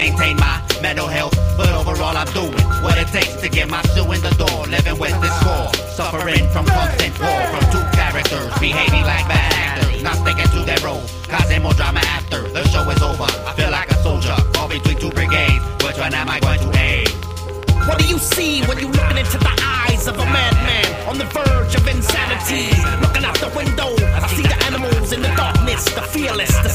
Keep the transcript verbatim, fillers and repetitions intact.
maintain my mental health, but overall I'm doing what it takes to get my shoe in the door. Living with this score, suffering from constant war from two characters behaving like bad actors, not sticking to their role, causing more drama after the show is over. I feel like a soldier caught between two brigades. Which one am I going to aid? What do you see when you looking into the eyes of a madman on the verge of insanity? Looking out the window, I see the animals in the darkness, the fearless, the